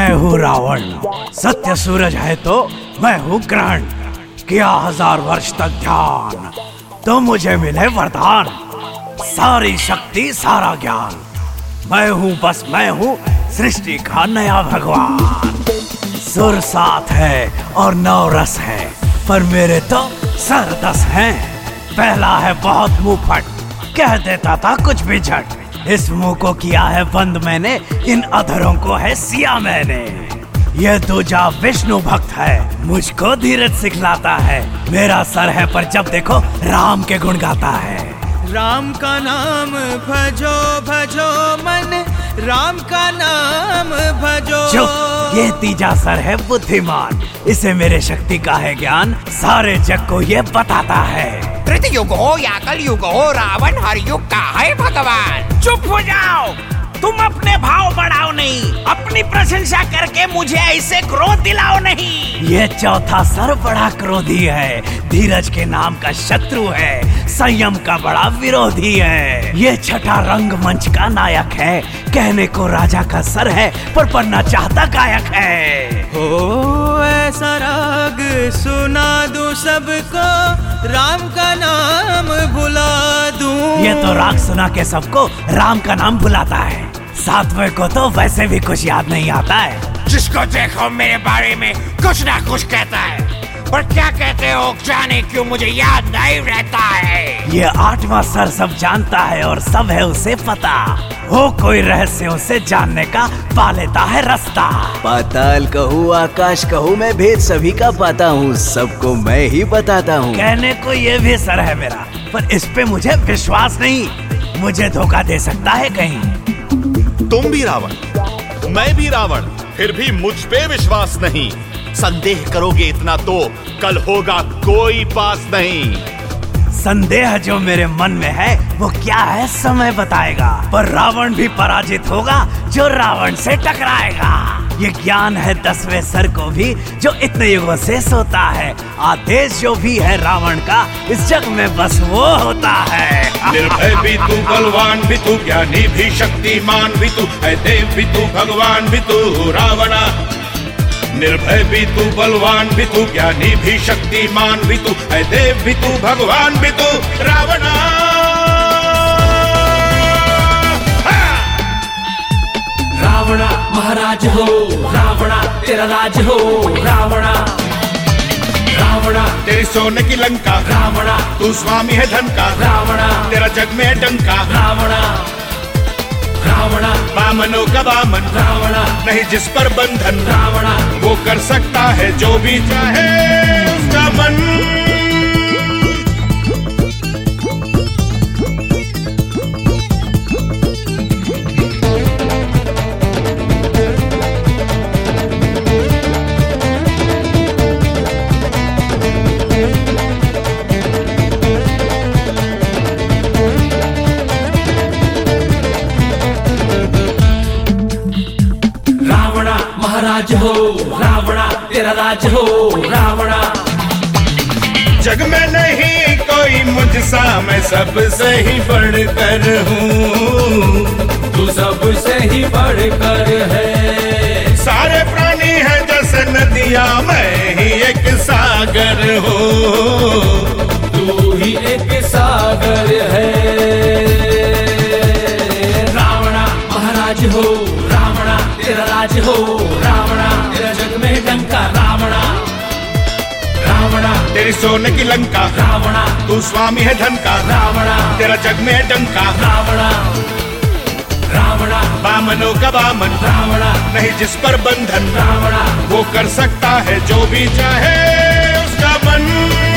मैं हूँ रावण, सत्य सूरज है तो मैं हूँ ग्रहण। किया 1000 वर्ष तक ध्यान तो मुझे मिले वरदान, सारी शक्ति सारा ज्ञान। मैं हूँ बस मैं हूँ सृष्टि का नया भगवान। सुर 7 है और 9 रस है, पर मेरे तो सर 10 हैं। पहला है बहुत मुंहफट, कह देता था कुछ भी झट। इस मुंह को किया है बंद मैंने, इन अधरों को है सिया मैंने। ये दूजा विष्णु भक्त है, मुझको धीरज सिखलाता है। मेरा सर है पर जब देखो राम के गुण गाता है। राम का नाम भजो भजो मन, राम का नाम भजो। चुप, ये तीजा सर है बुद्धिमान, इसे मेरे शक्ति का है ज्ञान, सारे जग को ये बताता है। त्रेतयुग हो या कलयुग हो, रावण हर युग का है भगवान। चुप हो जाओ, तुम अपने भाव बढ़ाओ नहीं, अपनी प्रशंसा करके मुझे ऐसे क्रोध दिलाओ नहीं। ये चौथा सर बड़ा क्रोधी है, धीरज के नाम का शत्रु है, संयम का बड़ा विरोधी है। ये छठा रंग मंच का नायक है, कहने को राजा का सर है पर बनना चाहता गायक है। हो ऐसा राग सुना दूं सबको, राम का नाम भुला दूं। ये तो राग सुना के सबको राम का नाम भुलाता है। 7वें को तो वैसे भी कुछ याद नहीं आता है। जिसको देखो मेरे बारे में कुछ ना कुछ कहता है, पर क्या कहते हो जाने क्यों मुझे याद नहीं रहता है। ये 8वां सर सब जानता है और सब है उसे पता, हो कोई रहस्य उसे जानने का पा लेता है रास्ता। पाताल कहूँ आकाश कहूँ, मैं भेद सभी का पाता हूँ, सबको मैं ही बताता हूँ। कहने को ये भी सर है मेरा, पर इस पे मुझे विश्वास नहीं, मुझे धोखा दे सकता है कहीं। तुम भी रावण, मैं भी रावण, फिर भी मुझ पे विश्वास नहीं। संदेह करोगे इतना तो कल होगा कोई पास नहीं। संदेह जो मेरे मन में है वो क्या है समय बताएगा, पर रावण भी पराजित होगा जो रावण से टकराएगा। ये ज्ञान है 10वें सर को भी जो इतने युगों से सोता है, आदेश जो भी है रावण का इस जग में बस वो होता है। निर्भय भी तू, बलवान भी तू, ज्ञानी भी, शक्तिमान भी तू, है देव भी तू, भगवान भी तू रावणा। निर्भय भी तू, बलवान भी तू, ज्ञानी भी, शक्तिमान भी तू, है देव भी तू, भगवान भी तू रावणा। रावणा महाराज हो, रावणा तेरा राज हो, रावणा। रावणा तेरी सोने की लंका, रावणा तू स्वामी है धन का, रावणा तेरा जग में डंका, रावणा। रावणा बामनों का बामन, रावणा नहीं जिस पर बंधन, रावणा वो कर सकता है जो भी चाहे उसका मन। महाराज हो, रावणा तेरा राज हो, रावणा। जग में नहीं कोई मुझसा, मैं सबसे ही बढ़कर हूँ, तू सबसे ही बढ़कर है। सारे प्राणी हैं जैसे नदियाँ, मैं ही एक सागर हूँ, तू ही एक सागर है। रावणा महाराज हो, रावणा तेरा राज हो, रावणा तेरा जग में डंका, रावणा। रावणा तेरी सोने की लंका, रावणा तू स्वामी है धन का, रावणा तेरा जग में डंका, रावणा। रावणा बामनों का बामन, रावणा नहीं जिस पर बंधन, रावणा वो कर सकता है जो भी चाहे उसका मन।